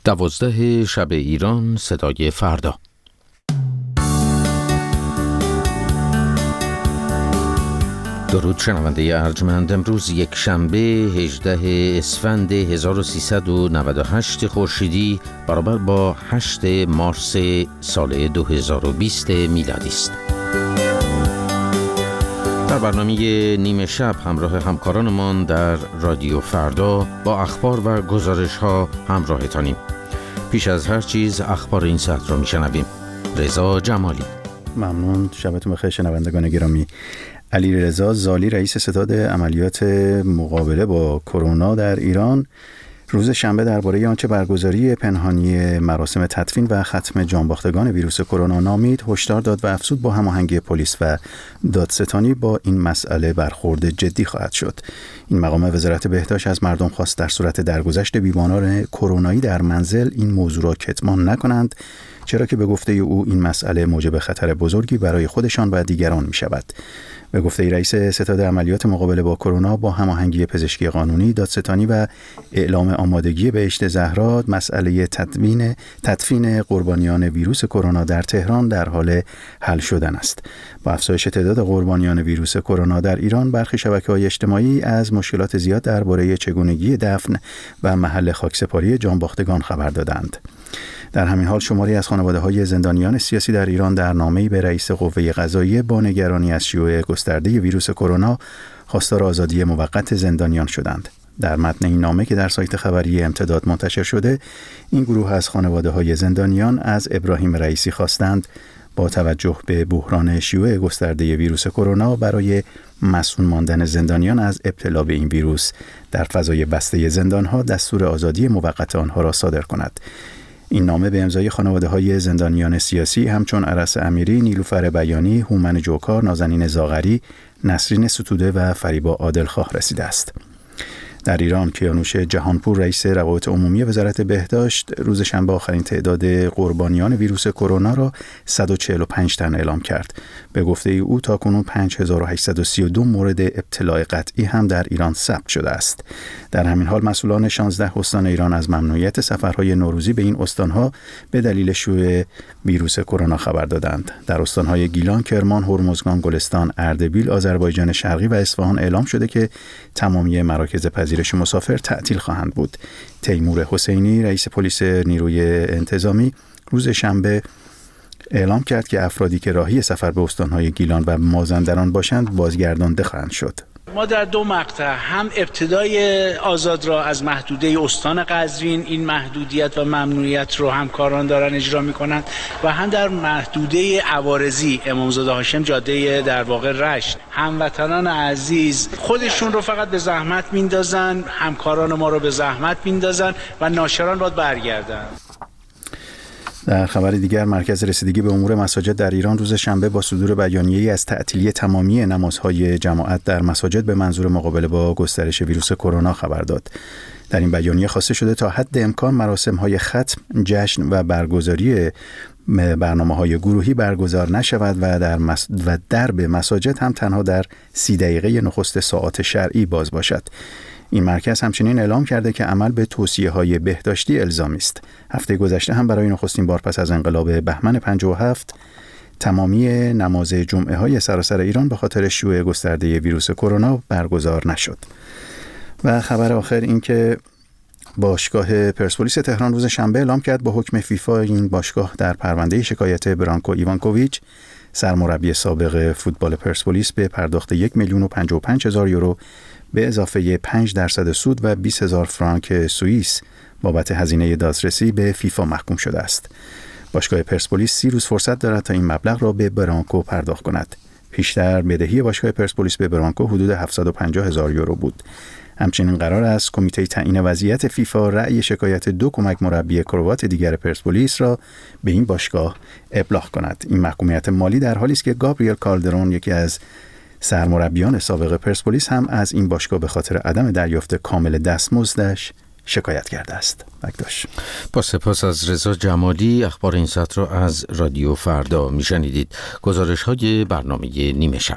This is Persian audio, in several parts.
12 شب ایران، صدای فردا. درود شنونده ارجمند. امروز یک شنبه 18 اسفند 1398 خورشیدی برابر با 8 مارس سال 2020 میلادی است. در برنامه نیمه شب همراه همکارانمان در رادیو فردا با اخبار و گزارش ها همراهتانیم. پیش از هر چیز اخبار این ساعت را میشنویم. رضا جمالی. ممنون. شبتون بخیر شنوندگان گرامی. علیرضا زالی رئیس ستاد عملیات مقابله با کرونا در ایران روز شنبه درباره آنچه برگزاری پنهانی مراسم تدفین و ختم جانباختگان ویروس کرونا نامید هشدار داد و افزود با هماهنگی پلیس و دادستانی با این مسئله برخورد جدی خواهد شد. این مقام وزارت بهداشت از مردم خواست در صورت درگذشت بیماران کرونایی در منزل این موضوع را کتمان نکنند، چرا که به گفته او این مسئله موجب خطر بزرگی برای خودشان و دیگران می شود. به گفته رئیس ستاد عملیات مقابله با کرونا با هماهنگی پزشکی قانونی، دادستانی و اعلام آمادگی بهشت زهرا مسئله تدفین قربانیان ویروس کرونا در تهران در حال حل شدن است. با افزایش تعداد قربانیان ویروس کرونا در ایران، برخی شبکه‌های اجتماعی از مشکلات زیاد درباره چگونگی دفن و محل خاکسپاری جانباختگان خبر دادند. در همین حال شماری از خانواده‌های زندانیان سیاسی در ایران در نامه‌ای به رئیس قوه قضاییه با نگرانی از شیوع گسترده ویروس کرونا خواستار آزادی موقت زندانیان شدند. در متن این نامه که در سایت خبری امتداد منتشر شده، این گروه از خانواده‌های زندانیان از ابراهیم رئیسی خواستند با توجه به بحران شیوع گسترده ویروس کرونا برای مسئول ماندن زندانیان از ابتلا به این ویروس در فضای بسته زندان‌ها دستور آزادی موقت آنها را صادر کند. این نامه به امضای خانواده‌های زندانیان سیاسی همچون عرس امیری، نیلوفر بیانی، هومن جوکار، نازنین زاغری، نسرین ستوده و فریبا عادلخواه رسیده است. در ایران کیانوش جهانپور رئیس روابط عمومی وزارت بهداشت روز شنبه آخرین تعداد قربانیان ویروس کرونا را 145 تن اعلام کرد. به گفته او تاکنون 5832 مورد ابتلاع قطعی هم در ایران ثبت شده است. در همین حال مسئولان 16 استان ایران از ممنوعیت سفرهای نوروزی به این استانها به دلیل شیوع ویروس کرونا خبر دادند. در استانهای گیلان، کرمان، هرمزگان، گلستان، اردبیل، آذربایجان شرقی و اصفهان اعلام شده که تمامی مراکز پذیرش مسافر تعطیل خواهند بود. تیمور حسینی رئیس پلیس نیروی انتظامی روز شنبه اعلام کرد که افرادی که راهی سفر به استانهای گیلان و مازندران باشند بازگردانده خواهند شد. ما در دو مقطع هم ابتدای آزاد را از محدوده استان قزوین، این محدودیت و ممنوعیت رو همکاران دارن اجرا میکنند، و هم در محدوده عوارضی امامزاده هاشم جاده در واقع رشت. هموطنان عزیز خودشون رو فقط به زحمت میندازن، همکاران ما رو به زحمت میندازن و ناشران باید برگردن. در خبر دیگر، مرکز رسیدگی به امور مساجد در ایران روز شنبه با صدور بیانیه‌ای از تعطیلی تمامی نمازهای جماعت در مساجد به منظور مقابله با گسترش ویروس کرونا خبر داد. در این بیانیه خواسته شده تا حد امکان مراسم‌های ختم، جشن و برگزاری برنامه‌های گروهی برگزار نشود و درب مساجد هم تنها در 30 دقیقه نخست ساعات شرعی باز باشد. این مرکز همچنین اعلام کرده که عمل به توصیه‌های بهداشتی الزامی است. هفته گذشته هم برای نخستین بار پس از انقلاب بهمن 57 تمامی نماز جمعه‌های سراسر ایران به خاطر شیوع گسترده ویروس کرونا برگزار نشد. و خبر آخر این که باشگاه پرسپولیس تهران روز شنبه اعلام کرد با حکم فیفا این باشگاه در پرونده شکایت برانکو ایوانکوویچ سرمربی سابق فوتبال پرسپولیس به پرداخت 1,055,000 یورو به اضافه 5% سود و 20,000 فرانک سوئیس بابت هزینه دادرسی به فیفا محکوم شده است. باشگاه پرسپولیس 30 روز فرصت دارد تا این مبلغ را به برانکو پرداخت کند. پیشتر بدهی باشگاه پرسپولیس به برانکو حدود 750,000 یورو بود. همچنین قرار است کمیته تعیین وضعیت فیفا رأی شکایت 2 کمک مربی کروات دیگر پرسپولیس را به این باشگاه ابلاغ کند. این محکومیت مالی در حالی است که گابریل کالدرون، یکی از سرمربیان سابق پرسپولیس، هم از این باشگاه به خاطر عدم دریافت کامل دستمزدش شکایت کرده است. بکداش. با سپاس از رضا جمالی. اخبار این ساعت را از رادیو فردا میشنیدید. گزارش های برنامه نیمه شب.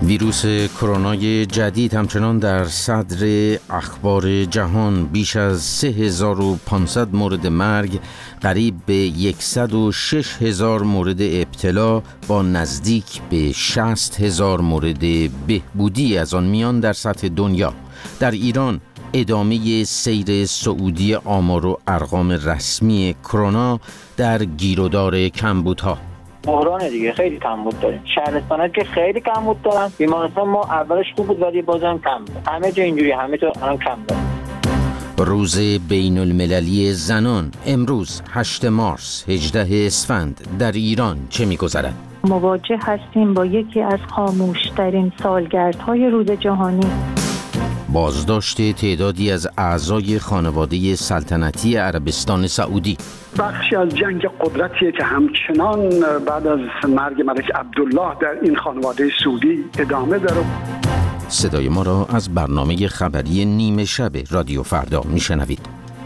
ویروس کرونای جدید همچنان در صدر اخبار جهان. بیش از 3500 مورد مرگ، قریب به 106,000 مورد ابتلا با نزدیک به 60,000 مورد بهبودی از آن میان در سطح دنیا. در ایران ادامه سیر صعودی آمار و ارقام رسمی کرونا در گیرودار کمبودها. بحران دیگه، خیلی کمبود داریم. شهرستانات که خیلی کمبود دارن. بیمارستان ما اولش خوب بود ولی بازم کم بود. همه جا اینجوری، همه جا الان کم دارن. روز بین المللی زنان امروز 8 مارس 18 اسفند در ایران چه می‌گذرد؟ مواجه هستیم با یکی از خاموش‌ترین سالگردهای روز جهانی. بازداشت تعدادی از اعضای خانواده سلطنتی عربستان سعودی. بخشی از جنگ قدرتیه که همچنان بعد از مرگ ملک عبدالله در این خانواده سعودی ادامه داره. صدای ما را از برنامه خبری نیمه شب رادیو فردا میشنوید.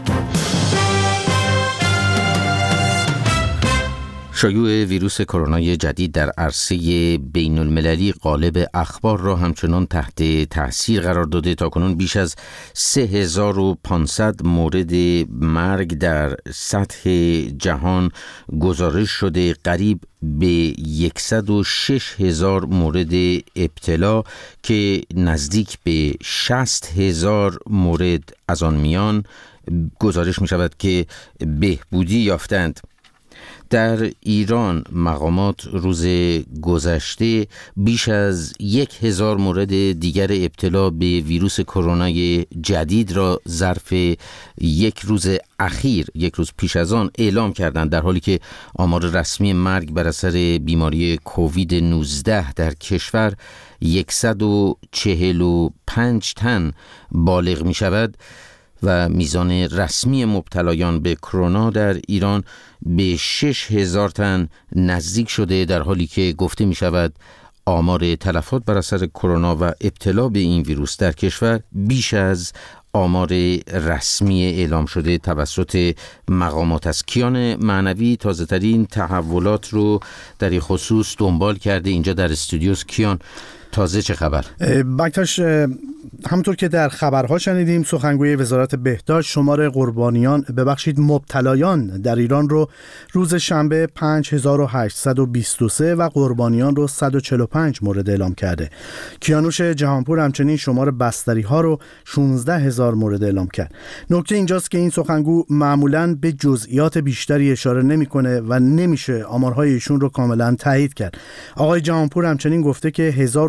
شیوع ویروس کرونای جدید در عرصه بین المللی قالب اخبار را همچنان تحت تاثیر قرار داده. تاکنون بیش از 3500 مورد مرگ در سطح جهان گزارش شده، قریب به 106,000 مورد ابتلا که نزدیک به 60,000 مورد از آن میان گزارش می شود که بهبودی یافتند. در ایران مقامات روز گذشته بیش از 1,000 مورد دیگر ابتلا به ویروس کرونای جدید را ظرف یک روز اخیر، یک روز پیش از آن اعلام کردند، در حالی که آمار رسمی مرگ بر اثر بیماری کووید 19 در کشور 145 تن بالغ می شود و میزان رسمی مبتلایان به کرونا در ایران به 6,000 تن نزدیک شده، در حالی که گفته می شود آمار تلفات بر اثر کرونا و ابتلا به این ویروس در کشور بیش از آمار رسمی اعلام شده توسط مقامات است. کیان معنوی تازه ترین تحولات رو در این خصوص دنبال کرده. اینجا در استودیوس. کیان، تازه چه خبر؟ بکتاش، همونطور که در خبرها شنیدیم، سخنگوی وزارت بهداشت شمار مبتلایان در ایران رو روز شنبه 5823 و قربانیان رو 145 مورد اعلام کرده. کیانوش جهانپور همچنین شمار بستری ها رو 16,000 مورد اعلام کرد. نکته اینجاست که این سخنگو معمولاً به جزئیات بیشتری اشاره نمیکنه و نمیشه آمارهای ایشون رو کاملا تایید کرد. آقای جهانپور همچنین گفته که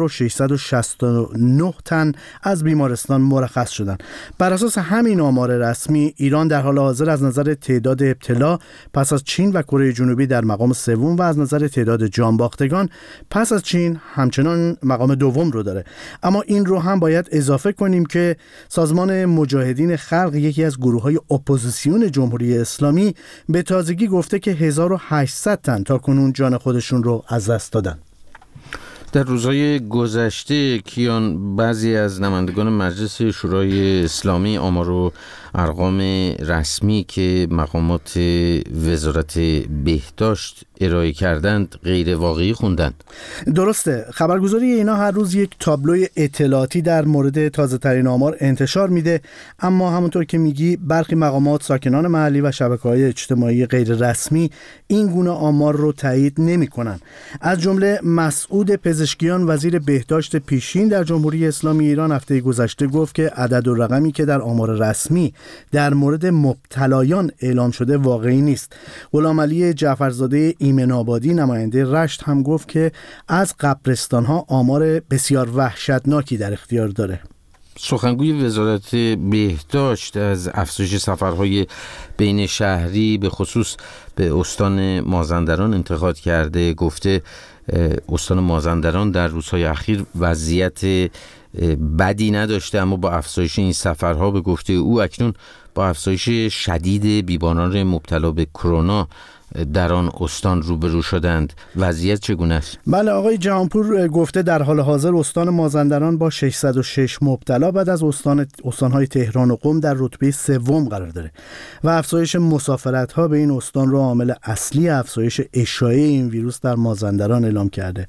1669 تن از بیمارستان مرخص شدند. بر اساس همین آمار رسمی، ایران در حال حاضر از نظر تعداد ابتلا پس از چین و کره جنوبی در مقام سوم و از نظر تعداد جانباختگان پس از چین همچنان مقام دوم رو داره. اما این رو هم باید اضافه کنیم که سازمان مجاهدین خلق، یکی از گروه‌های اپوزیسیون جمهوری اسلامی، به تازگی گفته که 1800 تن تا کنون جان خودشون رو از دست دادن. در روزهای گذشته کیان، بعضی از نمایندگان مجلس شورای اسلامی آمار و ارقام رسمی که مقامات وزارت بهداشت ارائه کردند غیر واقعی خوندند. درسته. خبرگزاری اینا هر روز یک تابلوی اطلاعاتی در مورد تازه ترین آمار انتشار میده، اما همونطور که میگی برخی مقامات، ساکنان محلی و شبکه‌های اجتماعی غیر رسمی این گونه آمار رو تایید نمی‌کنن. از جمله مسعود پزشکیان، وزیر بهداشت پیشین در جمهوری اسلامی ایران، هفته گذشته گفت که عدد و رقمی که در آمار رسمی در مورد مبتلایان اعلام شده واقعی نیست. غلامعلی جعفرزاده ایمن آبادی، نماینده رشت، هم گفت که از قبرستان‌ها آمار بسیار وحشتناکی در اختیار داره. سخنگوی وزارت بهداشت از افزایش سفرهای بین شهری به خصوص به استان مازندران انتقاد کرده. گفته استان مازندران در روزهای اخیر وضعیت بدی نداشته، اما با افزایش این سفرها به گفته او اکنون با افزایش شدید بیماران مبتلا به کرونا در آن استان روبرو شدند. وضعیت چگونه است؟ بله، آقای جهانپور گفته در حال حاضر استان مازندران با 606 مبتلا بعد از استانهای تهران و قم در رتبه سوم قرار داره و افزایش مسافرت‌ها به این استان رو عامل اصلی افزایش اشاعه این ویروس در مازندران اعلام کرده.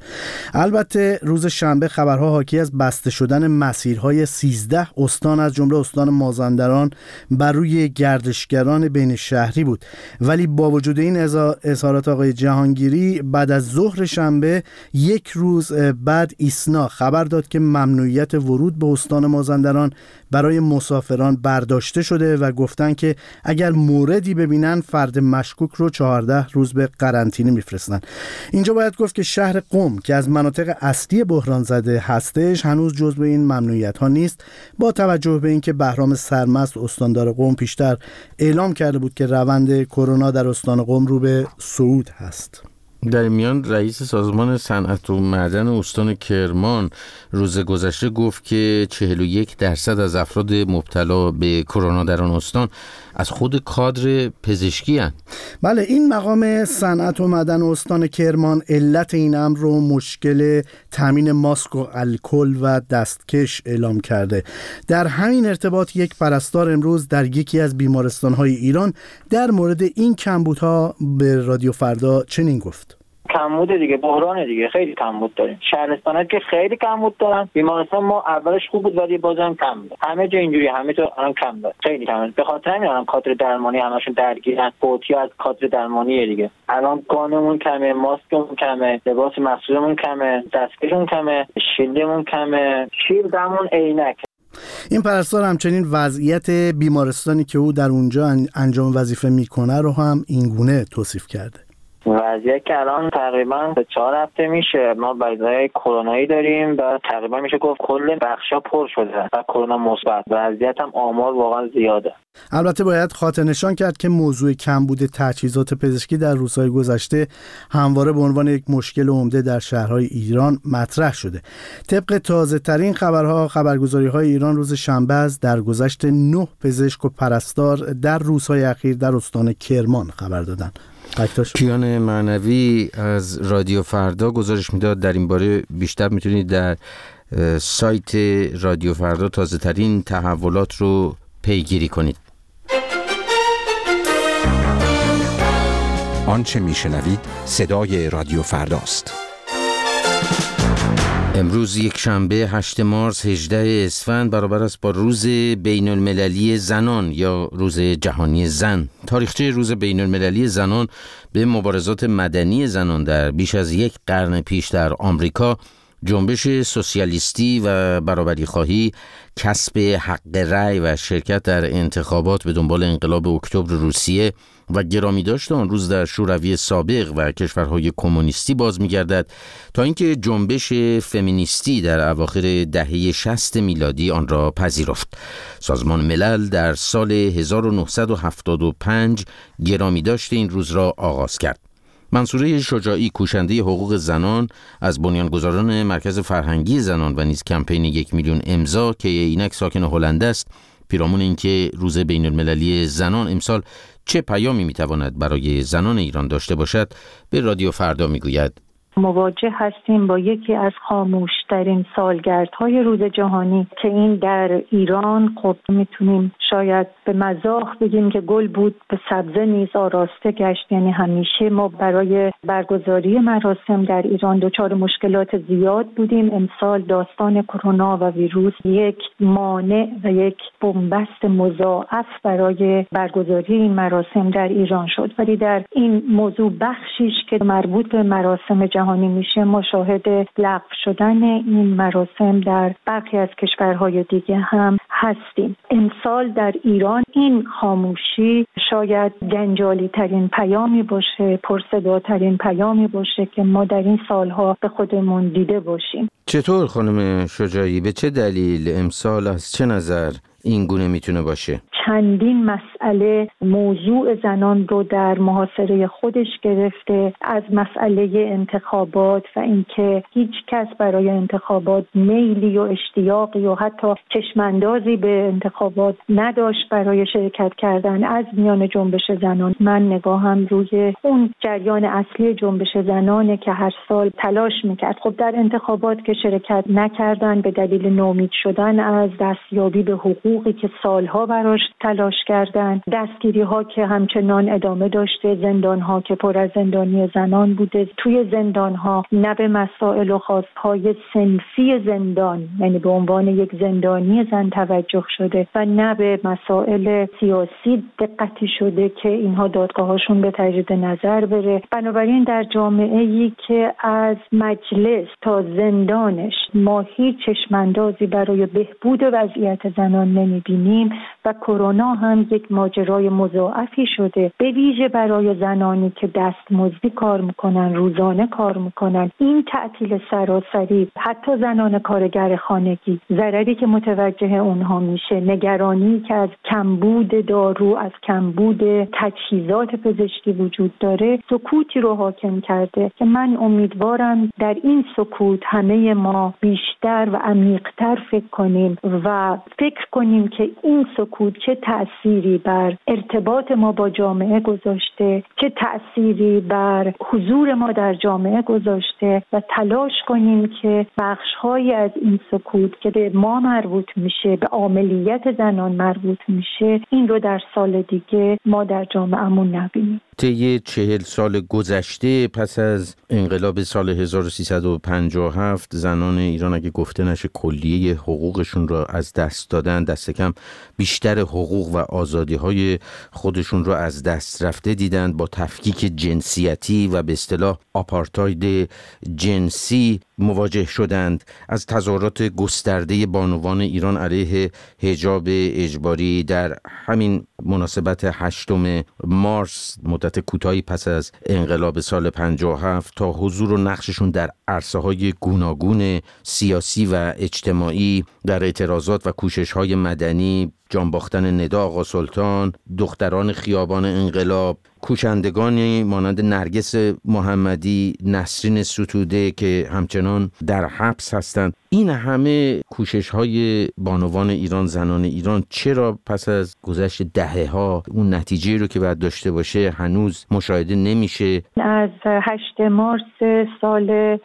البته روز شنبه خبرها حاکی از بسته شدن مسیرهای 13 استان از جمله استان مازندران بر روی گردشگران بین شهری بود، ولی با وجود این اظهارات آقای جهانگیری بعد از ظهر شنبه یک روز بعد ایسنا خبر داد که ممنوعیت ورود به استان مازندران برای مسافران برداشته شده و گفتن که اگر موردی ببینن فرد مشکوک رو 14 روز به قرنطینه میفرستن. اینجا باید گفت که شهر قم که از مناطق اصلی بحران زده هستش هنوز جزو این ممنوعیت ها نیست، با توجه به اینکه بهرام سرمست استاندار قم پیشتر اعلام کرده بود که روند کرونا در استان قم رو به صعود هست. در میان رئیس سازمان صنعت و معدن استان کرمان روز گذشته گفت که 41% از افراد مبتلا به کرونا در آن استان از خود کادر پزشکی هستند. بله، این مقام صنعت و معدن استان کرمان علت این امر رو مشکل تامین ماسک و الکل و دستکش اعلام کرده. در همین ارتباط یک پرستار امروز در یکی از بیمارستان‌های ایران در مورد این کمبودها به رادیو فردا چنین گفت: کمبود دیگه، بحران دیگه، خیلی کمبود داریم. شهرستان‌ها که خیلی کمبود دارن. بیمارستان ما اولش خوب بود ولی بازم کم بود. همه جا اینجوری، همه جا الان کم داره. خیلی کمه. به خاطر همین الان کادر درمانی همشون درگیرن. قوطی از کادر درمانی دیگه. الان گانمون کمه، ماسکمون کمه، لباس مخصوصمون کمه، دستکشمون کمه، شیلدمون کمه، شیلدمون عینک. این پرستار همچنین وضعیت بیمارستانی که او در اونجا انجام وظیفه میکنه رو هم اینگونه توصیف کرده: وضعیت که الان تقریبا 4 هفته میشه ما مریضای کرونایی داریم و تقریبا میشه گفت کل بخشا پر شده و کرونا مثبت. وضعیت هم آمار واقعا زیاده. البته باید خاطر نشان کرد که موضوع کمبود تجهیزات پزشکی در روزهای گذشته همواره به عنوان یک مشکل عمده در شهرهای ایران مطرح شده. طبق تازه ترین خبرها، خبرگزاری‌های ایران روز شنبه از درگذشت 9 پزشک و پرستار در روزهای اخیر در استان کرمان خبر دادند. کیان معنوی از رادیو فردا گزارش میداد. در این باره بیشتر میتونید در سایت رادیو فردا تازه ترین تحولات رو پیگیری کنید. آنچه میشنوید صدای رادیو فرداست. امروز یک شنبه 8 مارس 18 اسفند برابر است با روز بین المللی زنان یا روز جهانی زن. تاریخچه روز بین المللی زنان به مبارزات مدنی زنان در بیش از یک قرن پیش در آمریکا، جنبش سوسیالیستی و برابری خواهی، کسب حق رأی و شرکت در انتخابات به دنبال انقلاب اکتبر روسیه و گرامی داشت آن روز در شوروی سابق و کشورهای کمونیستی باز می‌گردد تا اینکه جنبش فمینیستی در اواخر دهه 60 میلادی آن را پذیرفت. سازمان ملل در سال 1975 گرامی داشت این روز را آغاز کرد. منصوره شجاعی، کوشنده حقوق زنان، از بنیانگذاران مرکز فرهنگی زنان و نیز کمپین 1 میلیون امضا که اینک ساکن هلند است، پیرامون اینکه روز بین المللی زنان امسال چه پیامی میتواند برای زنان ایران داشته باشد، به رادیو فردا میگوید: مواجه هستیم با یکی از خاموشترین سالگردهای روز جهانی که این در ایران خب میتونیم شاید به مزاح بگیم که گل بود به سبزه نیز آراسته گشت. یعنی همیشه ما برای برگزاری مراسم در ایران دچار مشکلات زیاد بودیم. امسال داستان کرونا و ویروس یک مانع و یک بنبست مضاعف برای برگزاری این مراسم در ایران شد. ولی در این موضوع بخشیش که مربوط به مراسم جهانی میشه، ما شاهد لغو شدن این مراسم در برخی از کشورهای دیگه هم هستیم. امسال در ایران این خاموشی شاید جنجالی ترین پیامی باشه، پرصداترین پیامی باشه که ما در این سالها به خودمون دیده باشیم. چطور خانم شجاعی، به چه دلیل امسال از چه نظر این گونه میتونه باشه؟ چندین مسئله مسئله موضوع زنان رو در محاصره خودش گرفته، از مسئله انتخابات و اینکه هیچ کس برای انتخابات میلی و اشتیاقی و حتی چشماندازی به انتخابات نداشت برای شرکت کردن از میان جنبش زنان. من نگاهم روی اون جریان اصلی جنبش زنانه که هر سال تلاش میکرد. خب در انتخابات که شرکت نکردن به دلیل نومید شدن از دستیابی به حقوقی که سالها براش تلاش کردن، دستگیری ها که همچنان ادامه داشته، زندان ها که پر از زندانی زنان بوده، توی زندان ها نه به مسائل و خواستهای صنفی زندان یعنی به عنوان یک زندانی زن توجه شده و نه به مسائل سیاسی دقتی شده که اینها دادگاهاشون به تجدید نظر بره. بنابراین در جامعه‌ای که از مجلس تا زندانش ما هیچ چشماندازی برای بهبود وضعیت زنان نمی‌بینیم و کرونا هم یک ماجرای مضاعفی شده، به ویژه برای زنانی که دستمزدی کار میکنن، روزانه کار میکنن. این تعطیل سراسری، حتی زنان کارگر خانگی، ضرری که متوجه اونها میشه، نگرانی که از کمبود دارو، از کمبود تجهیزات پزشکی وجود داره، سکوتی رو حاکم کرده که من امیدوارم در این سکوت همه ما بیشتر و عمیق‌تر فکر کنیم و فکر کنیم که این سکوت چه تأثیری بر ارتباط ما با جامعه گذاشته، چه تأثیری بر حضور ما در جامعه گذاشته و تلاش کنیم که بخش‌هایی از این سکوت که به ما مربوط میشه، به عاملیت زنان مربوط میشه، این رو در سال دیگه ما در جامعه‌مون نبینیم. طی 40 سال گذشته پس از انقلاب سال 1357 زنان ایران اگه گفته نشه کلیه حقوقشون را از دست دادن، دست کم بیشتر حقوق و آزادی‌های خودشون را از دست رفته دیدند. با تفکیک جنسیتی و به اصطلاح آپارتاید جنسی مواجه شدند. از تظاهرات گسترده بانوان ایران علیه حجاب اجباری در همین مناسبت 8 مارس مدت کوتاهی پس از انقلاب سال 57 تا حضور و نقششون در عرصه‌های گوناگون سیاسی و اجتماعی، در اعتراضات و کوشش‌های مدنی، جان باختن ندا آقا سلطان، دختران خیابان انقلاب، کوشندگانی مانند نرگس محمدی، نسرین ستوده که همچنان در حبس هستند. این همه کوشش‌های بانوان ایران، زنان ایران، چرا پس از گذشت دهه‌ها اون نتیجه رو که باید داشته باشه هنوز مشاهده نمیشه؟ از 8 مارس سال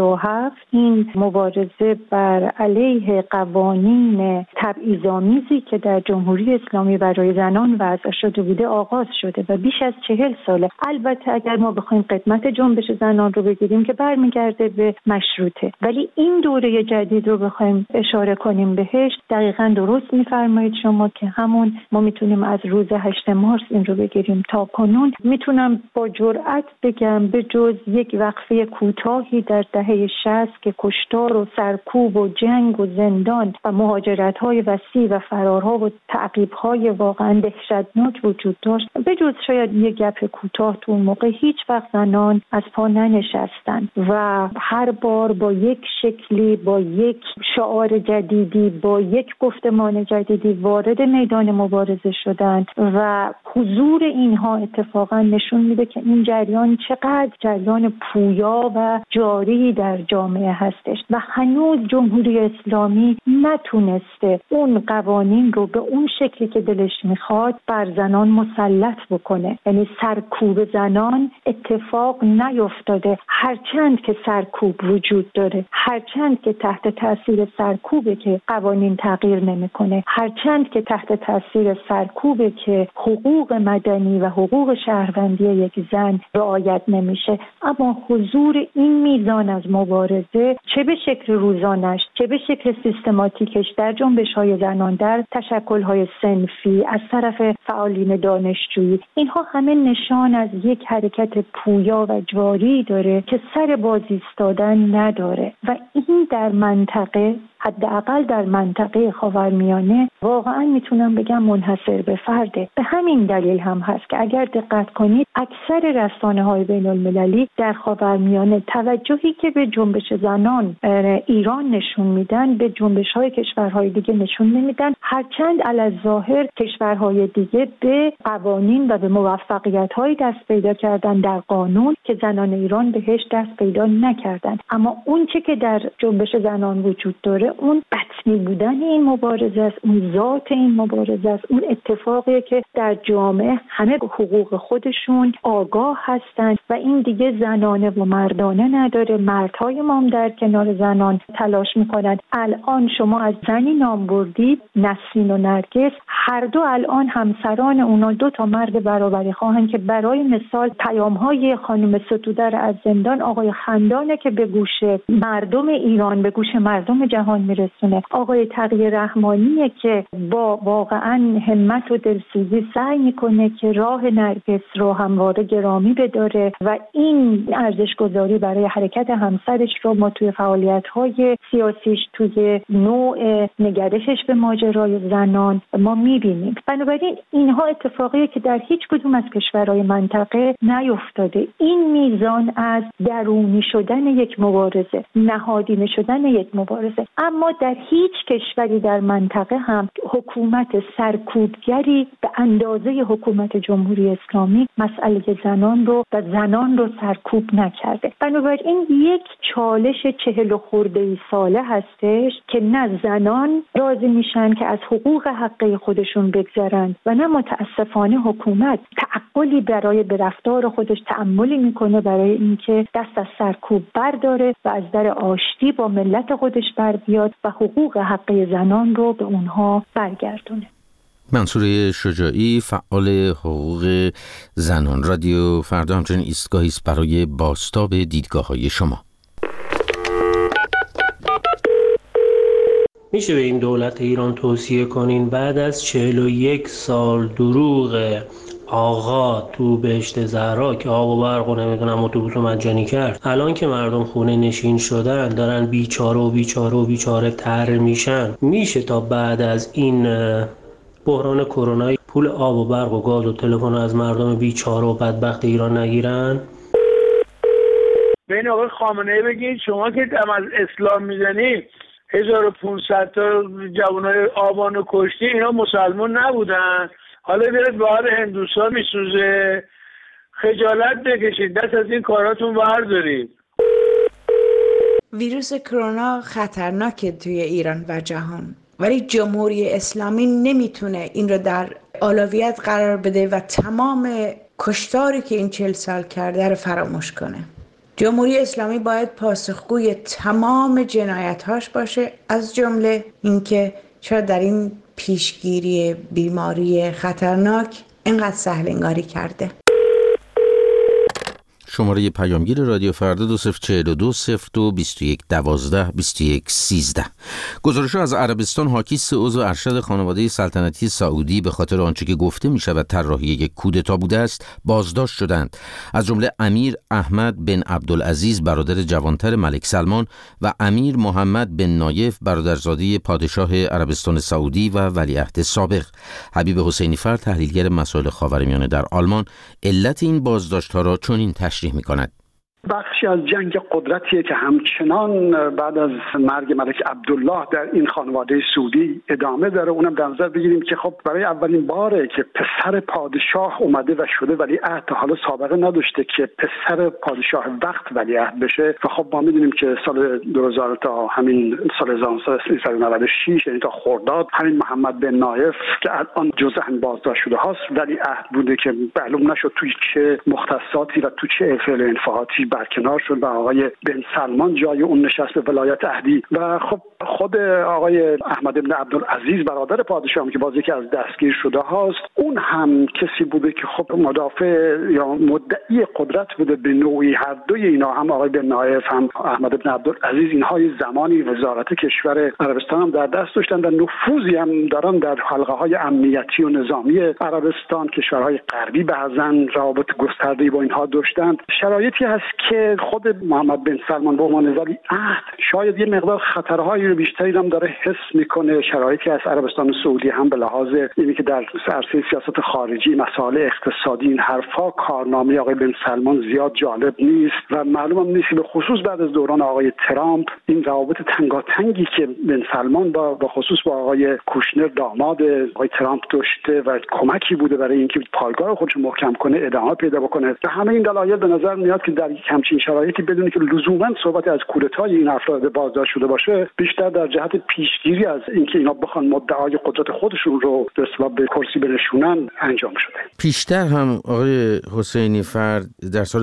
57 این مبارزه بر علیه قوانین تبعیض‌آمیزی که در جمهوری اسلامی برای زنان وضع شده بوده آغاز شده و بیش از 40 ساله. البته اگر ما بخوایم قدمت جنبش زنان رو بگیریم که برمیگرده به مشروطه، ولی این دوره جدید رو بخوایم اشاره کنیم بهش، دقیقاً درست میفرمایید شما که همون ما میتونیم از روز 8 مارس این رو بگیریم تا کنون. میتونم با جرئت بگم به جز یک وقفه کوتاهی در دهه 60 که کشتار و سرکوب و جنگ و زندان و مهاجرت‌های وسیع و فرارها و تعقیب‌های واقعاً دهشتناک وجود داشت، به جز شاید یک گپ کوتاه تو اون موقع هیچ وقت زنان از پا ننشستن و هر بار با یک شکلی، با یک شعار جدیدی، با یک گفتمان جدیدی وارد میدان مبارزه شدند و حضور اینها اتفاقا نشون میده که این جریان چقدر جریان پویا و جاری در جامعه هستش و هنوز جمهوری اسلامی نتونسته اون قوانین رو به اون شکلی که دلش میخواد بر زنان مسلط بکنه. یعنی سرکوب زنان اتفاق نیفتاده، هرچند که سرکوب وجود داره، هرچند که تحت تاثیر سرکوبه که قوانین تغییر نمیکنه، هرچند که تحت تاثیر سرکوبه که حقوق مدنی و حقوق شهروندی یک زن رعایت نمیشه، اما حضور این میزان از مبارزه چه به شکل روزانش چه به شکل سیستماتیکش در جنبش‌های زنان، در تشکل‌های صنفی از طرف فعالین دانشجویی، اینها همه نشان از یک حرکت پویا و جاری داره که سر باز ایستادن نداره و این در منطقه، حداقل در منطقه خاورمیانه، واقعا میتونم بگم منحصر به فرده. به همین دلیل هم هست که اگر دقت کنید اکثر رسانه‌های بین‌المللی در خاورمیانه توجهی که به جنبش زنان ایران نشون میدن به جنبش‌های رژیم‌های کشورهای دیگه نشون نمیدن، هرچند علی‌الظاهر کشورهای دیگه به قوانین و به موفقیت‌های دست پیدا کردن در قانون که زنان ایران بهش دست پیدا نکردن. اما اون چه که در جنبش زنان وجود داره، اون بطنی بودن این مبارزه است، اون ذات این مبارزه است، اون اتفاقیه که در جامعه همه به حقوق خودشون آگاه هستند و این دیگه زنانه و مردانه نداره. مردهای ما هم در کنار زنان تلاش میکنن. الان شما از زنی نام بردید، نسرین و نرگس، هر دو الان همسران اونا 2 مرد برابری خواهن که برای مثال پیام‌های خانم ستودر از زندان آقای خندانه که به گوش مردم ایران، به گوش مردم جهان میرسونه. آقای تقی رحمانیه که با واقعا همت و دلسوزی سعی میکنه که راه نرگس رو همواره گرامی بداره و این ارزش‌گذاری برای حرکت همسرش رو ما توی فعالیت‌های سیاسیش، توی نوع نگرشش به ماجرای زنان ما میبینیم. بنابراین اینها اتفاقیه که در هیچ کدوم از کشورهای منطقه نیفتاده. این میزان از درونی شدن یک مبارزه، نهادینه شدن یک مبارزه. اما در هیچ کشوری در منطقه هم حکومت سرکوبگری به اندازه حکومت جمهوری اسلامی مسئله زنان رو سرکوب نکرده. بنابراین یک چالش 40 خرده‌ای ساله هستش که نه زنان راضی میشن که از حقوق حقیقی خودشون بگذرن و نه متاسفانه حکومت تعقلی برای به رفتار خودش تعاملی میکنه برای اینکه دست از سرکوب برداره و از در آشتی با ملت خودش بر بیاد و حقوق حقیقی زنان رو به اونها برگردونه. منصور شجاعی، فعال حقوق زنان. رادیو فردا همچنین ایستگاهی است برای بازتاب دیدگاه‌های شما. میشه به این دولت ایران توصیه کنین بعد از 41 سال دروغ آقا تو بهشت زهرا که آب و برق و نمیدونم اتوبوس رو مجانی کرد، الان که مردم خونه نشین شدن دارن بیچاره تر میشن، میشه تا بعد از این بحران کرونا پول آب و برق و گاز و تلفن از مردم بیچاره و بدبخت ایران نگیرن؟ بین آقای خامنه‌ای بگید شما که از اسلام میزنید 1500 تا جوانای آبانو کشتی، اینا مسلمان نبودن، حالا بیارید بهار هندوستان میسوزه، خجالت بکشید، دست از این کاراتون بردارید. ویروس کرونا خطرناکه توی ایران و جهان، ولی جمهوری اسلامی نمیتونه این رو در اولویت قرار بده و تمام کشتاری که این 40 سال کرده رو فراموش کنه. جمهوری اسلامی باید پاسخگوی تمام جنایت‌هاش باشه، از جمله اینکه چرا در این پیشگیری بیماری خطرناک اینقدر سهل انگاری کرده. شماره پیامگیر رادیو فردا 2042 02 21 12 21 13. گزارش‌ها از عربستان حاکی 3 عضو ارشد خانواده سلطنتی سعودی به خاطر آنچه که گفته می‌شود طراحی یک کودتا بوده است بازداشت شدند، از جمله امیر احمد بن عبدالعزیز برادر جوانتر ملک سلمان و امیر محمد بن نایف برادرزاده پادشاه عربستان سعودی و ولیعهد سابق. حبیب حسینی فر، تحلیلگر مسائل خاورمیانه در آلمان، علت این بازداشت‌ها را چنین تشریح می‌کند. بخشی از جنگ قدرتیه که همچنان بعد از مرگ ملک عبدالله در این خانواده سعودی ادامه داره. اونم در نظر بگیریم که خب برای اولین باره که پسر پادشاه اومده و شده ولیعهد، تا حالا سابقه نداشته که پسر پادشاه وقت ولیعهد بشه. و خب ما میدونیم که سال 2000 تا همین سال 1396 یعنی تا خرداد همین محمد بن نایف که الان جزء هم بازداشت شده هاست ولیعهد بوده که معلوم نشد توی چه مختصاتی و تو چه فعل انفعاتی برکنار شد و آقای بن سلمان جای اون نشست به ولایت عهدی. و خب خود آقای احمد بن عبدالعزیز برادر پادشاه که بازی که از دستگیر شده هاست، اون هم کسی بوده که خب مدافع یا مدعی قدرت بوده به نوعی. هر دوی اینا، هم آقای بن نایف هم احمد بن عبدالعزیز، اینها زمانی وزارت کشور عربستان هم در دست داشتن و نفوذی هم دارن در حلقه های امنیتی و نظامی عربستان. کشورهای غربی بعضن روابط گسترده‌ای با اینها داشتن. شرایطی هست که خود محمد بن سلمان به عنوان ولیعهد شاید یه مقدار خطرهایی رو بیشتری هم داره حس میکنه. شرایطی از عربستان سعودی هم به لحاظ اینی که در عرصه سیاست خارجی، مسائل اقتصادی، این حرفا کارنامه آقای بن سلمان زیاد جالب نیست و معلوم هم نیست به خصوص بعد از دوران آقای ترامپ این روابط تنگاتنگی که بن سلمان با خصوص با آقای کوشنر داماد آقای ترامپ داشته و کمکی بوده برای اینکه پایگاه خودش محکم کنه، ادامه پیدا بکنه. و همه این دلایل به نظر میاد که در همچین شرایطی بدون که لزوما صحبت از کودتای این افراد بازداشت شده باشه، بیشتر در جهت پیشگیری از اینکه اینا بخوان مدعای قدرت خودشون رو به کرسی برسونن انجام شده. پیشتر هم آقای حسینی فرد در سال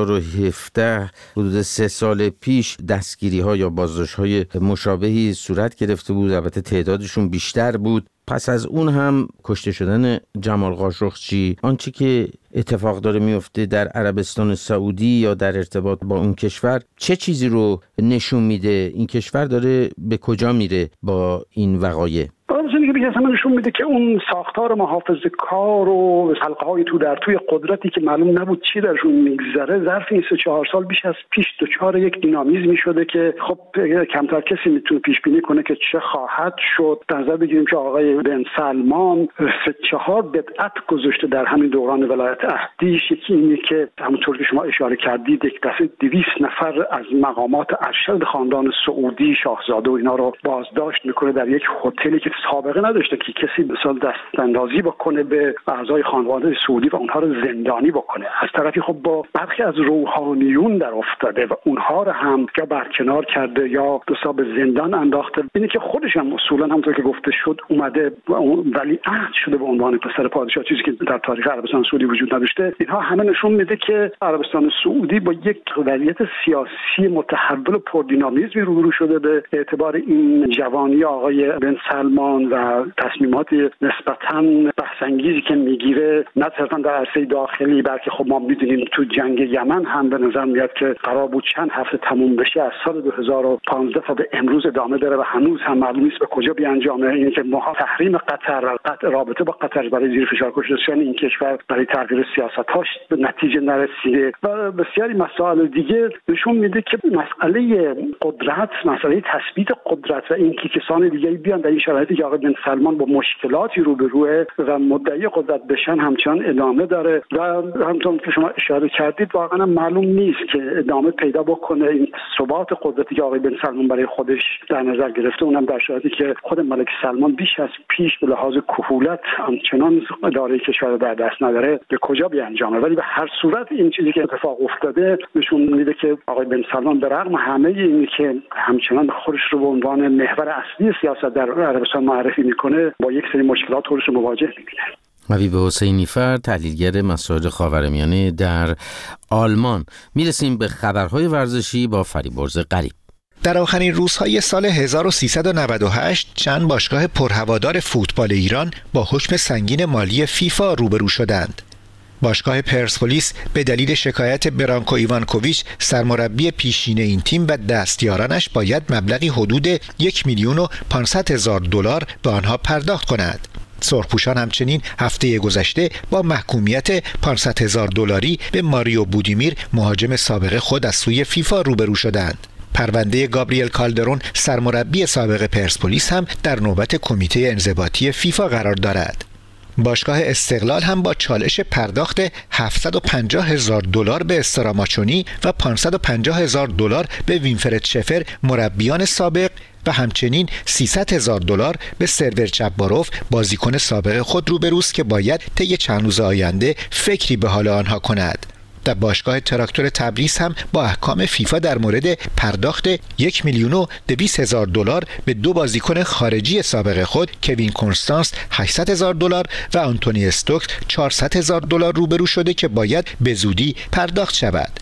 2017 حدود 3 سال پیش دستگیری‌ها یا بازداشت‌های مشابهی صورت گرفته بود، البته تعدادشون بیشتر بود. پس از اون هم کشته شدن جمال قاشقچی، آنچه که اتفاق داره میفته در عربستان سعودی یا در ارتباط با اون کشور، چه چیزی رو نشون میده؟ این کشور داره به کجا میره با این وقایع؟ که بیشتر نشون میده که اون ساختار محافظه کار و حلقه‌های تو در توی قدرتی که معلوم نبود چی درشون میگذره، ظرف این 3-4 سال بیش از پیش دچار یک دینامیزمی شده که خب کمتر کسی میتونه پیش بینی کنه که چه خواهد شد. در نظر بگیریم که آقای بن سلمان 3-4 بدعت گذاشته در همین دوران ولایت عهدیش. یکی اینه که همونطور که شما اشاره کردید یک دفعه 200 نفر از مقامات ارشد خاندان سعودی، شاهزاده و اینا رو بازداشت میکنه در یک هتلی که سابقه نداشته که کسی به سال دستاندازی بکنه به اعضای خانواده سعودی و اونها رو زندانی بکنه. از طرفی خب با برخی از روحانیون در افتاده و اونها رو هم یا برکنار کرده یا دوستا به زندان انداخته. اینه که خودش هم اصولا همونطور که گفته شد اومده ولیعهد شده به عنوان پسر پادشاه، چیزی که در تاریخ عربستان سعودی وجود نداشته. اینها همه نشون میده که عربستان سعودی با یک وضعیت سیاسی متحول و پردینامیزمی روبرو شده. به اعتبار این جوانی آقای بن سلمان و تصمیمات نسبتاً بحث‌انگیزی که میگیره، نه صرفاً در عرصه داخلی بلکه خب ما میدونیم تو جنگ یمن هم به نظر میاد که قرار بود چند هفته تموم بشه، از سال 2015 تا به امروز ادامه داره و هنوز هم معلوم نیست به کجا بیانجامه. این که تحریم قطر، رابطه با قطر برای زیر فشار گذاشتن این کشور برای تغییر سیاست‌هاش به نتیجه نرسیده و بسیاری مسائل دیگه نشون میده که مسئله قدرت، مسئله تثبیت قدرت و اینکه کسان دیگری بیان در این شرایطی که آقای بن سلمان با مشکلاتی روبروه و مدعی قدرت بشن همچنان ادامه داره و همونطور که شما اشاره کردید واقعا معلوم نیست که ادامه پیدا بکنه این ثبات قدرتی که آقای بن سلمان برای خودش در نظر گرفته، اونم در شرایطی که خود ملک سلمان بیش از پیش به لحاظ کهولت همچنان اداره کشور در دست نداره، به کجا بیانجامه. ولی به هر صورت این چیزی که اتفاق افتاده نشون میده که آقای بن سلمان به رغم همه اینی که همچنان خودش رو به عنوان محور اصلی سیاست در عربستان معرفی میکنه، با یک سری مشکلات خودش رو مواجه میبینه. حبیب حسینی فرد، تحلیلگر مسائل خاورمیانه در آلمان. میرسیم به خبرهای ورزشی با فریبرز غریب. در آخرین روزهای سال 1398 چند باشگاه پرهوادار فوتبال ایران با حکم سنگین مالی فیفا روبرو شدند. باشگاه پرسپولیس به دلیل شکایت برانکو ایوانکوویچ سرمربی پیشین این تیم و دستیارانش باید مبلغی حدود 1,500,000 دلار به آنها پرداخت کنند. سرخپوشان همچنین هفته گذشته با محکومیت 500,000 دلاری به ماریو بودیمیر مهاجم سابق خود از سوی فیفا روبرو شدند. پرونده گابریل کالدرون سرمربی سابق پرسپولیس هم در نوبت کمیته انضباطی فیفا قرار دارد. باشگاه استقلال هم با چالش پرداخت 750,000 دلار به استراماچونی و 550,000 دلار به وینفرد شفر مربیان سابق و همچنین 300,000 دلار به سرور جباروف بازیکن سابق خود روبروست که باید طی چند روز آینده فکری به حال آنها کند. در باشگاه تراکتور تبریز هم با احکام فیفا در مورد پرداخت 1,200,000 دلار به 2 بازیکن خارجی سابق خود، کوین کنستانس 800,000 دلار و آنتونی استوکس 400,000 دلار روبرو شده که باید به زودی پرداخت شود.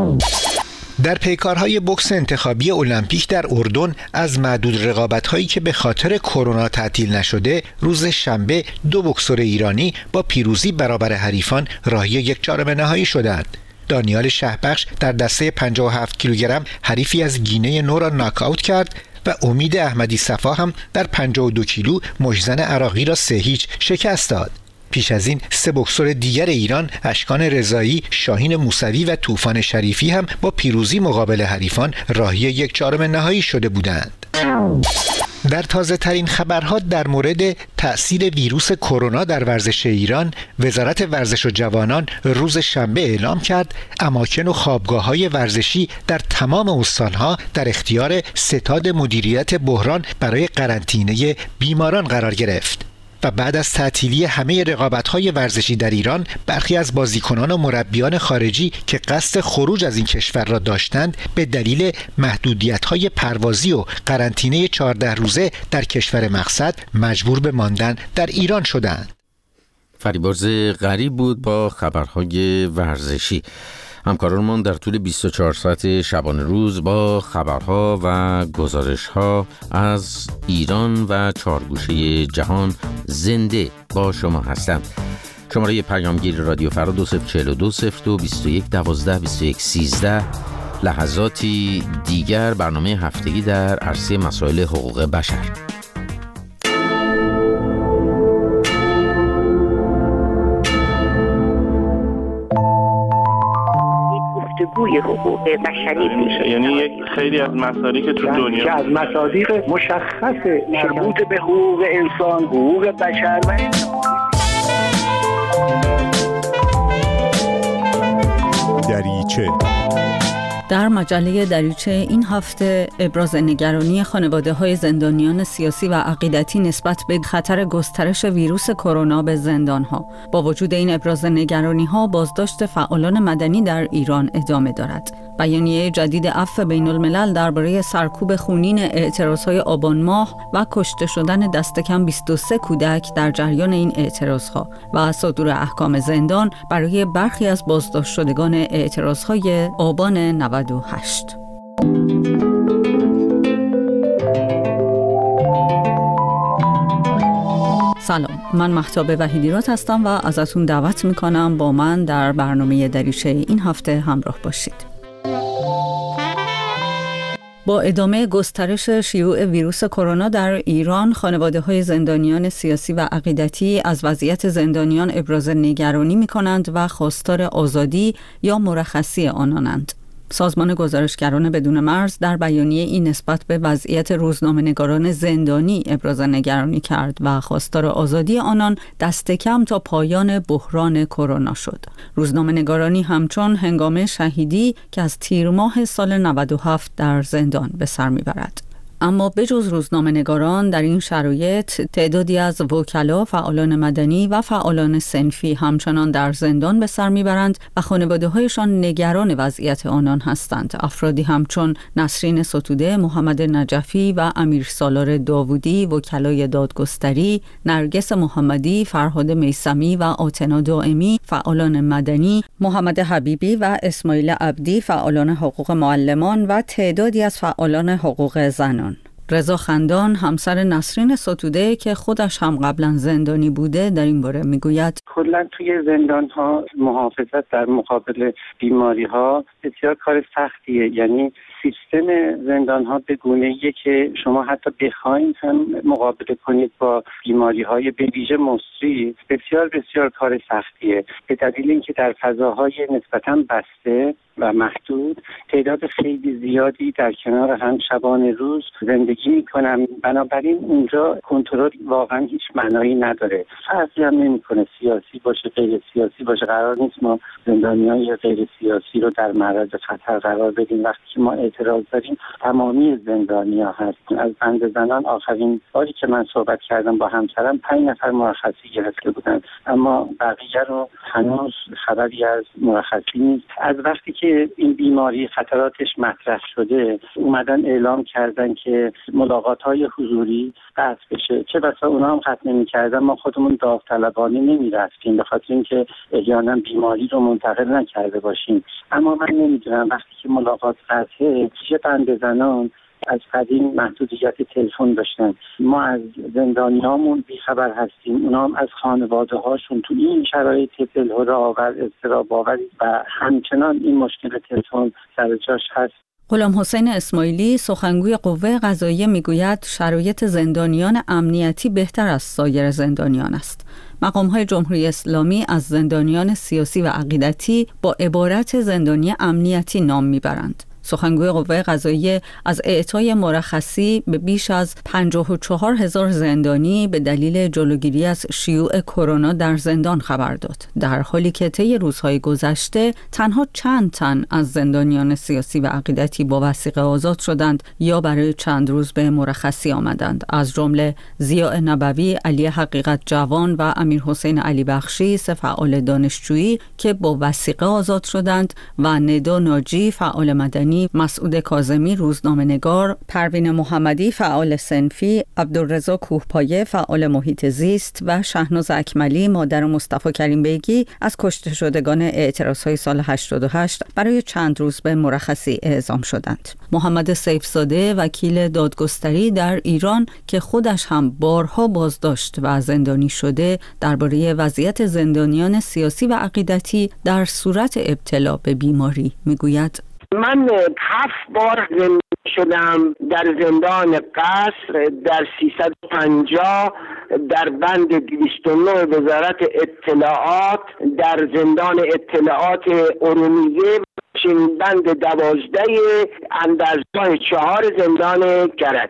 در پیکارهای بوکس انتخابی المپیک در اردن از معدود رقابت‌هایی که به خاطر کرونا تعطیل نشده، روز شنبه 2 بوکسور ایرانی با پیروزی برابر حریفان راهی یک چهارم نهایی شدند. دانیال شهبخش در دسته 57 کیلوگرم حریفی از گینه نو را ناکاوت کرد و امید احمدی صفا هم در 52 کیلو مجزن عراقی را 3-0 شکست داد. پیش از این 3 بوکسور دیگر ایران اشکان رضایی، شاهین موسوی و طوفان شریفی هم با پیروزی مقابل حریفان راهی 1/4 نهایی شده بودند. در تازه ترین خبرها در مورد تأثیر ویروس کرونا در ورزش ایران، وزارت ورزش و جوانان روز شنبه اعلام کرد اماکن و خوابگاه‌های ورزشی در تمام استان‌ها در اختیار ستاد مدیریت بحران برای قرنطینه بیماران قرار گرفت. و بعد از تعطیلی همه رقابت‌های ورزشی در ایران، برخی از بازیکنان و مربیان خارجی که قصد خروج از این کشور را داشتند به دلیل محدودیت‌های پروازی و قرنطینه 14 روزه در کشور مقصد مجبور به ماندن در ایران شدند. فریبرز غریب بود با خبرهای ورزشی. همکارانمان در طول 24 ساعت شبانه روز با خبرها و گزارشها از ایران و 4 گوشه جهان زنده با شما هستند. شماره پیامگیر رادیو فردا 2042 02 21 12 21 13. لحظاتی دیگر برنامه هفتگی در عرصه مسائل حقوق بشر. گفتگوی حقوق بشری میشه، یعنی یک خیلی از مصادیق که تو دنیا که از مصادیق مشخص مربوط به حقوق انسان، حقوق بشر و دریچه. در مجله دریچه این هفته ابراز نگرانی خانواده‌های زندانیان سیاسی و عقیدتی نسبت به خطر گسترش ویروس کرونا به زندان‌ها. با وجود این ابراز نگرانی‌ها، بازداشت فعالان مدنی در ایران ادامه دارد. بیانیه جدید عفو بین‌الملل درباره سرکوب خونین اعتراض‌های آبان ماه و کشته شدن دست کم 23 کودک در جریان این اعتراض‌ها و صدور احکام زندان برای برخی از بازداشت شدگان اعتراض‌های آبان 98. سلام، من مهتاب وحیدیراد هستم و ازتون دعوت میکنم با من در برنامه دریچه این هفته همراه باشید. با ادامه گسترش شیوع ویروس کرونا در ایران، خانواده‌های زندانیان سیاسی و عقیدتی از وضعیت زندانیان ابراز نگرانی می‌کنند و خواستار آزادی یا مرخصی آنانند. سازمان گزارشگران بدون مرز در بیانیه این نسبت به وضعیت روزنامه‌نگاران زندانی ابراز نگرانی کرد و خواستار آزادی آنان دست کم تا پایان بحران کرونا شد. روزنامه‌نگارانی همچون هنگام شهیدی که از تیر ماه سال 97 در زندان به سر میبرد. اما بجز روزنامه‌نگاران در این شرایط تعدادی از وکلا، فعالان مدنی و فعالان صنفی همچنان در زندان به سر میبرند و خانواده‌هایشان نگران وضعیت آنان هستند. افرادی همچون نسرین ستوده، محمد نجفی و امیر سالار داوودی، وکلای دادگستری، نرگس محمدی، فرهاد میثمی و آتنا دائمی، فعالان مدنی، محمد حبیبی و اسماعیل عبدی، فعالان حقوق معلمان و تعدادی از فعالان حقوق زنان. رضا خندان، همسر نسرین ستوده که خودش هم قبلا زندانی بوده، در این باره میگوید کلا توی زندان ها محافظت در مقابل بیماری ها بسیار کار سختیه. یعنی سیستم زندان ها به گونه‌ایه که شما حتی بخواید هم مقابله کنید با بیماری های به ویژه مصری بسیار بسیار کار سختیه، به دلیل اینکه در فضاهای نسبتاً بسته و محدود تعداد خیلی زیادی در کنار هم شبانه روز زندگی میکنن. بنابراین اونجا کنترل واقعا هیچ معنایی نداره. فرقی هم نمیکنه سیاسی باشه غیر سیاسی باشه. قرار نیست ما زندانیای غیر سیاسی رو در معرض خطر قرار بدیم. وقتی که ما اعتراض داریم تمامی زندانیا هستیم. از بند زنان آخرین باری که من صحبت کردم با همسرم 5 نفر مرخصی گرفته بودن، اما بقیه رو هنوز خبری از مرخصی نیست. از وقتی که این بیماری خطراتش مطرح شده اومدن اعلام کردن که ملاقات‌های حضوری قطع بشه. چه بسا اونا هم قطع نمی‌کردن، ما خودمون داوطلبانه نمی‌رفتیم به خاطر اینکه احیانا بیماری رو منتقل نکرده باشیم. اما من نمی‌دونم وقتی که ملاقات قطعه، چه بند زنان از قدیم محدودیت تلفن داشتن. ما از زندانیامون بیخبر هستیم، اونا هم از خانواده هاشون تو این شرایط دلهره آور، اضطراب آور و همچنان این مشکل تلفن سر جاش هست. غلام حسین اسماعیلی سخنگوی قوه قضاییه میگوید شرایط زندانیان امنیتی بهتر از سایر زندانیان است. مقام‌های جمهوری اسلامی از زندانیان سیاسی و عقیدتی با عبارت زندانی امنیتی نام میبرند. سخنگوی قوه قضاییه از اعطای مرخصی به بیش از 54,000 زندانی به دلیل جلوگیری از شیوع کرونا در زندان خبر داد، در حالی که طی روزهای گذشته تنها چند تن از زندانیان سیاسی و عقیدتی با وثیقه آزاد شدند یا برای چند روز به مرخصی آمدند، از جمله ضیاء نبوی، علی حقیقت جوان و امیر حسین علی بخشی، سه فعال دانشجویی که با وثیقه آزاد شدند، و ندا ناجی فعال مدنی، مسعود کاظمی روزنامه‌نگار، پروین محمدی فعال صنفی، عبدالرضا کوهپایه فعال محیط زیست و شهناز اکملی مادر مصطفی کریم بیگی از کشته شدگان اعتراضهای سال 88 برای چند روز به مرخصی اعزام شدند. محمد سیفزاده وکیل دادگستری در ایران که خودش هم بارها بازداشت و زندانی شده، درباره وضعیت زندانیان سیاسی و عقیدتی در صورت ابتلا به بیماری میگوید: من 7 بار زندانی شدم در زندان قصر، در 350، در بند 209 وزارت اطلاعات، در زندان اطلاعات ارومیه، بند 12 اندرزگاه 4 زندان کرج.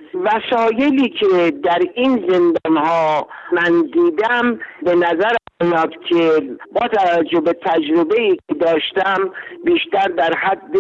وسایلی که در این زندان‌ها من دیدم به نظر میاد که با توجه به تجربه‌ای که داشتم بیشتر در حد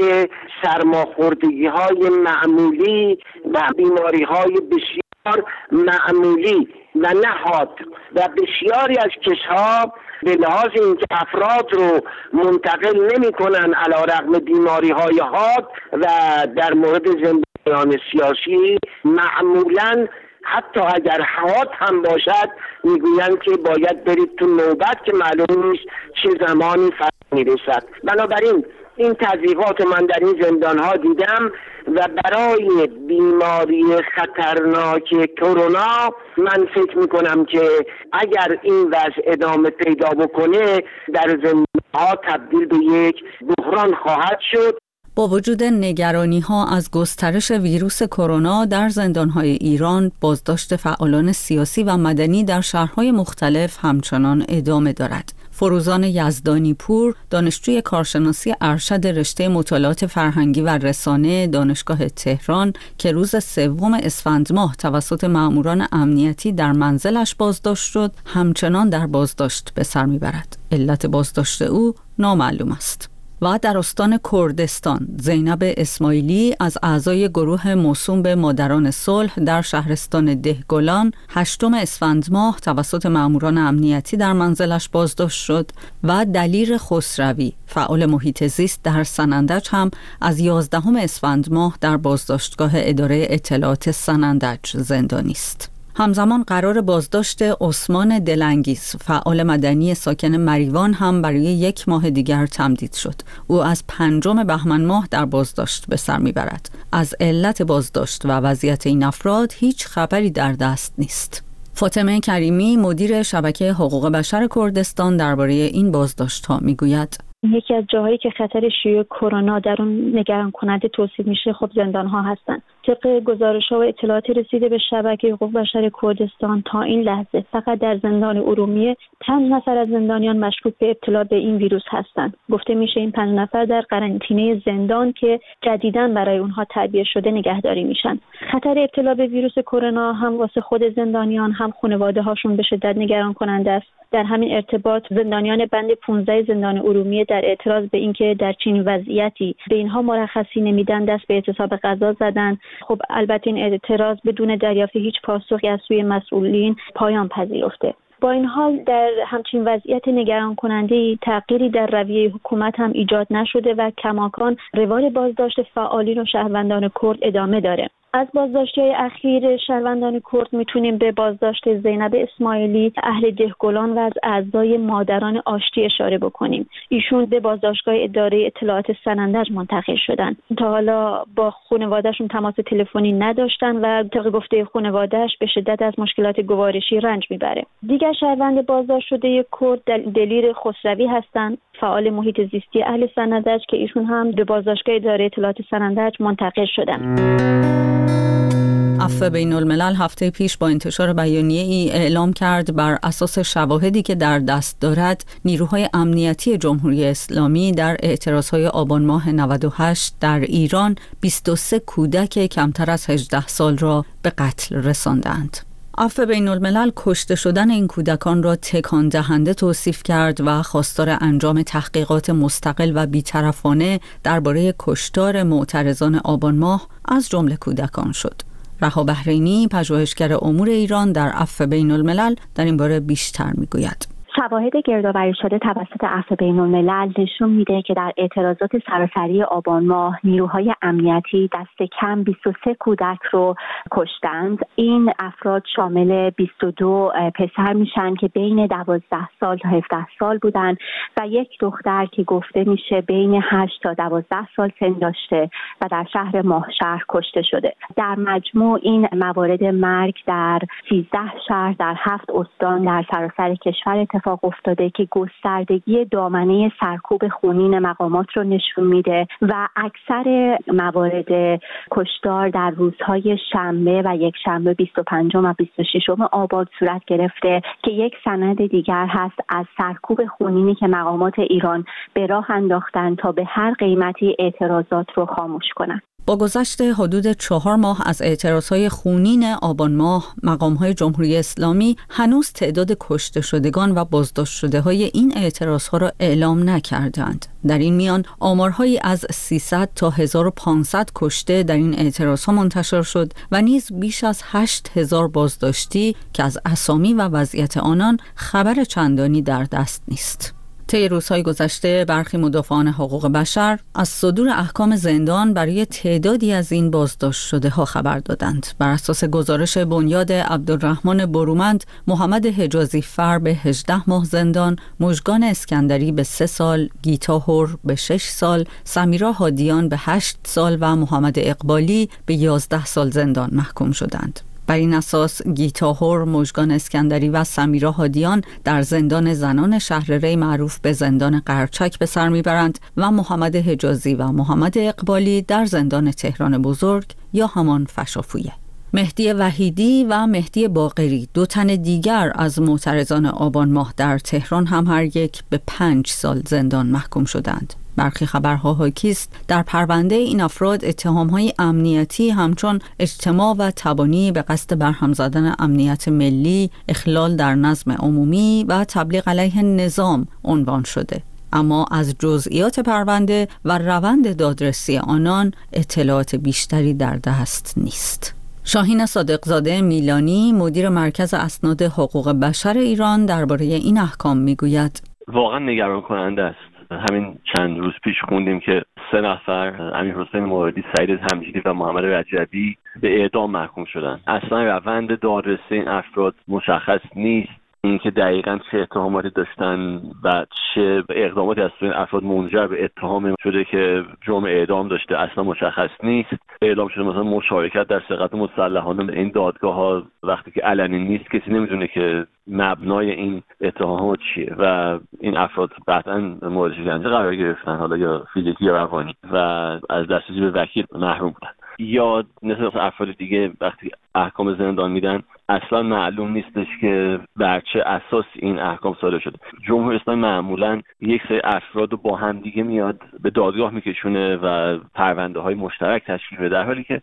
سرماخوردگی‌های معمولی و بیماری‌های بسیار معمولی و نهاد و بسیاری از کشها به لحاظ اینکه افراد رو منتقل نمی‌کنن علیرغم بیماری‌های حاد و در مورد زندانیان سیاسی معمولاً حتی اگر حاد هم باشد میگویند که باید برید تو نوبت که معلوم نیست چه زمانی فرق میرسد. بنابراین این تضییقات من در این زندان ها دیدم و برای بیماری خطرناک کرونا من فکر میکنم که اگر این وضع ادامه پیدا بکنه در زندان ها تبدیل به یک بحران خواهد شد. با وجود نگرانی‌ها از گسترش ویروس کرونا در زندان‌های ایران، بازداشت فعالان سیاسی و مدنی در شهرهای مختلف همچنان ادامه دارد. فروزان یزدانی پور، دانشجوی کارشناسی ارشد رشته مطالعات فرهنگی و رسانه دانشگاه تهران که روز 3 اسفند ماه توسط مأموران امنیتی در منزلش بازداشت شد، همچنان در بازداشت به سر می‌برد. علت بازداشت او نامعلوم است. و در استان کردستان، زینب اسماعیلی از اعضای گروه موسوم به مادران صلح در شهرستان دهگلان 8 اسفند ماه توسط مأموران امنیتی در منزلش بازداشت شد و دلیر خسروی فعال محیط زیست در سنندج هم از 11 اسفند ماه در بازداشتگاه اداره اطلاعات سنندج زندانی است. همزمان قرار بازداشت عثمان دلانگیز فعال مدنی ساکن مریوان هم برای 1 ماه دیگر تمدید شد. او از 5 بهمن ماه در بازداشت به سر میبرد. از علت بازداشت و وضعیت این افراد هیچ خبری در دست نیست. فاطمه کریمی مدیر شبکه حقوق بشر کردستان درباره این بازداشت‌ها میگوید: یکی از جاهایی که خطر شیوع کرونا در اون نگران کننده توصیف میشه خب زندان‌ها هستن. طبق گزارش‌ها و اطلاعات رسیده به شبکه حقوق بشر کردستان تا این لحظه فقط در زندان ارومیه 5 نفر از زندانیان مشکوک به ابتلا به این ویروس هستند. گفته میشه این 5 نفر در قرنطینه زندان که جدیداً برای اونها تعبیه شده نگهداری میشن. خطر ابتلا به ویروس کرونا هم واسه خود زندانیان هم خانواده‌هاشون به شدت نگران کننده است. در همین ارتباط زندانیان بند 15 زندان ارومیه در اعتراض به اینکه در چنین وضعیتی به اینها مرخصی نمیدن دست به اعتصاب غذا زدن. خب البته این اعتراض بدون دریافت هیچ پاسخی از سوی مسئولین پایان پذیرفته. با این حال در همچین وضعیت نگران کننده تغییری در رویه حکومت هم ایجاد نشده و کماکان روال بازداشت فعالین و شهروندان کرد ادامه داره. از بازداشت‌های اخیر شهروندان کرد میتونیم به بازداشت زینب اسماعیلی اهل دهگلان و از اعضای مادران آشتی اشاره بکنیم. ایشون به بازداشتگاه اداره اطلاعات سنندج منتقل شدن. تا حالا با خانواده‌شون تماس تلفنی نداشتن و طبق گفته خانواده‌اش به شدت از مشکلات گوارشی رنج میبره. دیگر شهروند بازداشت شده کرد دلیر خسروی هستند. فعال محیط زیستی اهل سنندج که ایشون هم به بازداشتگاه اداره اطلاعات سنندج منتقل شدن. عفو بین الملل هفته پیش با انتشار بیانیه‌ای اعلام کرد بر اساس شواهدی که در دست دارد نیروهای امنیتی جمهوری اسلامی در اعتراضهای آبان ماه 98 در ایران 23 کودک کمتر از 18 سال را به قتل رساندند. عفو بین الملل کشته شدن این کودکان را تکان دهنده توصیف کرد و خواستار انجام تحقیقات مستقل و بی‌طرفانه درباره کشتار معترضان آبان ماه از جمله کودکان شد. رها بحرینی، پژوهشگر امور ایران در عفو بین الملل، در این باره بیشتر میگوید. شواهد گردآوری شده توسط عفو بین الملل نشون میده که در اعتراضات سراسری آبان ماه نیروهای امنیتی دست کم 23 کودک رو کشتند. این افراد شامل 22 پسر میشن که بین 12 سال تا 17 سال بودن و یک دختر که گفته میشه بین 8 تا 12 سال سن داشته و در شهر ماهشهر کشته شده. در مجموع این موارد مرگ در 13 شهر در 7 استان در سراسر کشور اتفاق افتاده که گستردگی دامنه سرکوب خونین مقامات رو نشون میده و اکثر موارد کشتار در روزهای شنبه و یک شنبه 25 و 26 آبان صورت گرفته که یک سند دیگر هست از سرکوب خونینی که مقامات ایران به راه انداختن تا به هر قیمتی اعتراضات رو خاموش کنن. با گذشت حدود 4 ماه از اعتراضهای خونین آبان ماه، مقام‌های جمهوری اسلامی هنوز تعداد کشته شدگان و بازداشت شده‌های این اعتراضها را اعلام نکردند. در این میان آمارهایی از 300 تا 1500 کشته در این اعتراضها منتشر شد و نیز بیش از 8000 بازداشتی که از اسامی و وضعیت آنان خبر چندانی در دست نیست. طی روزهای گذشته برخی مدافعان حقوق بشر از صدور احکام زندان برای تعدادی از این بازداشت شده ها خبر دادند. بر اساس گزارش بنیاد عبدالرحمن برومند، محمد حجازی فر به 18 ماه زندان، مژگان اسکندری به 3 سال، گیتا هور به 6 سال، سمیرا هادیان به 8 سال و محمد اقبالی به 11 سال زندان محکوم شدند. بر این اساس گیتا هور، مژگان اسکندری و سمیرا هادیان در زندان زنان شهر ری معروف به زندان قرچک به سر میبرند و محمد حجازی و محمد اقبالی در زندان تهران بزرگ یا همان فشافویه. مهدی وحیدی و مهدی باقری، 2 تن دیگر از معترضان آبان ماه در تهران هم هر یک به 5 سال زندان محکوم شدند. برخی خبرها حاکی است در پرونده این افراد اتهام‌های امنیتی همچون اجتماع و تبانی به قصد برهم زدن امنیت ملی، اخلال در نظم عمومی و تبلیغ علیه نظام عنوان شده. اما از جزئیات پرونده و روند دادرسی آنان اطلاعات بیشتری در دست نیست. شاهین صادقزاده میلانی، مدیر مرکز اسناد حقوق بشر ایران، درباره این احکام میگوید: واقعا نگران کننده است. همین چند روز پیش خوندیم که 3 نفر، امیرحسین موردی، سعید همجیدی و محمد رجبی، به اعدام محکوم شدن. اصلا روند دادرسی این افراد مشخص نیست، اینکه دقیقاً چه اتهاماتی داشتن و چه اقداماتی از این افراد منجر به اتهام شده که جرم اعدام داشته اصلا مشخص نیست. اعلام شده مثلا مشارکت در سرقت مسلحانه. این دادگاه‌ها وقتی که علنی نیست کسی نمیدونه که مبنای این اتهامات چیه و این افراد قطعاً مورد شکنجه قرار گرفتن، حالا یا فیزیکی یا روانی، و از دسترسی به وکیل محروم بودن. یا مثل افراد دیگه وقتی احکام زندان میدن اصلا معلوم نیستش که بر چه اساس این احکام صادر شده. جمهوری اسلامی معمولا یک سری افراد رو با هم دیگه میاد به دادگاه میکشونه و پرونده های مشترک تشکیل میده، در حالی که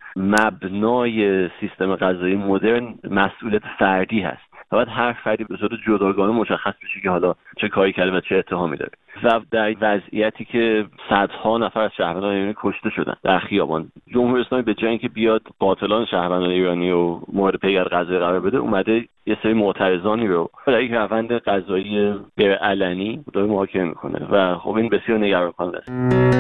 مبنای سیستم قضایی مدرن مسئولیت فردی هست. باید هر فردی به صورت جداگانه مشخص بشه که حالا چه کاری کرده و چه اتهامی داره. و در وضعیتی که صدها نفر از شهروندان ایرانی کشته شدن در خیابان، جمهوری اسلامی به جای اینکه بیاد قاتلان شهروندان ایرانی رو مورد پیگرد قضایی قرار بده، اومده یه سری معترضانی رو در یک روند قضایی غیر علنی داره محاکمه میکنه و خب این بسیار نگران کننده است.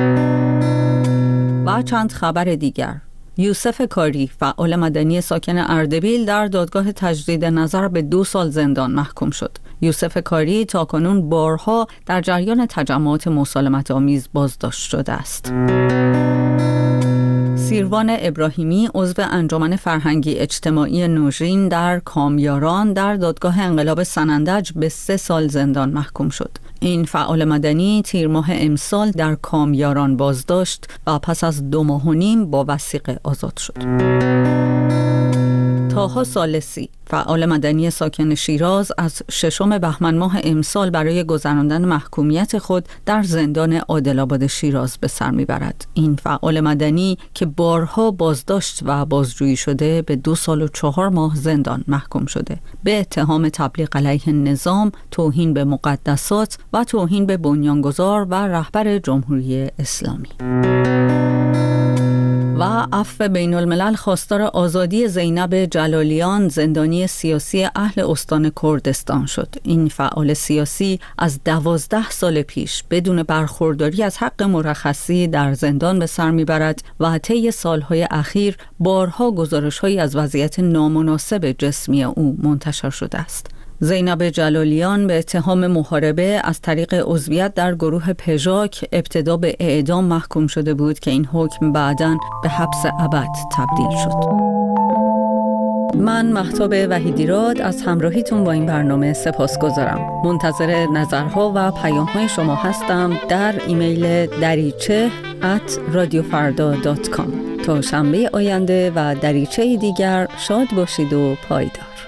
و چند خبر دیگر: یوسف کاری، فعال مدنی ساکن اردبیل، در دادگاه تجدید نظر به 2 سال زندان محکوم شد. یوسف کاری تاکنون بارها در جریان تجمعات مسالمت آمیز بازداشت شده است. سیروان ابراهیمی عضو انجمن فرهنگی اجتماعی نوژین در کامیاران در دادگاه انقلاب سنندج به 3 سال زندان محکوم شد. این فعال مدنی تیر ماه امسال در کامیاران بازداشت و پس از 2 ماه و نیم با وثیقه آزاد شد. طاها ثالثی فعال مدنی ساکن شیراز از 6 بهمن ماه امسال برای گذراندن محکومیت خود در زندان عادل‌آباد شیراز به سر میبرد. این فعال مدنی که بارها بازداشت و بازجویی شده به 2 سال و 4 ماه زندان محکوم شده به اتهام تبلیغ علیه نظام، توهین به مقدسات و توهین به بنیانگذار و رهبر جمهوری اسلامی. و عفو بین الملل خواستار آزادی زینب جلالیان زندانی سیاسی اهل استان کردستان شد. این فعال سیاسی از 12 سال پیش بدون برخورداری از حق مرخصی در زندان به سر میبرد و طی سالهای اخیر بارها گزارش‌هایی از وضعیت نامناسب جسمی او منتشر شده است. زینب جلالیان به اتهام محاربه از طریق عضویت در گروه پژاک ابتدا به اعدام محکوم شده بود که این حکم بعداً به حبس ابد تبدیل شد. من مهتاب وحیدیراد از همراهیتون با این برنامه سپاسگزارم. منتظر نظرها و پیام‌های شما هستم در ایمیل dariche@radiofarda.com. تا شنبه آینده و دریچه دیگر شاد باشید و پایدار.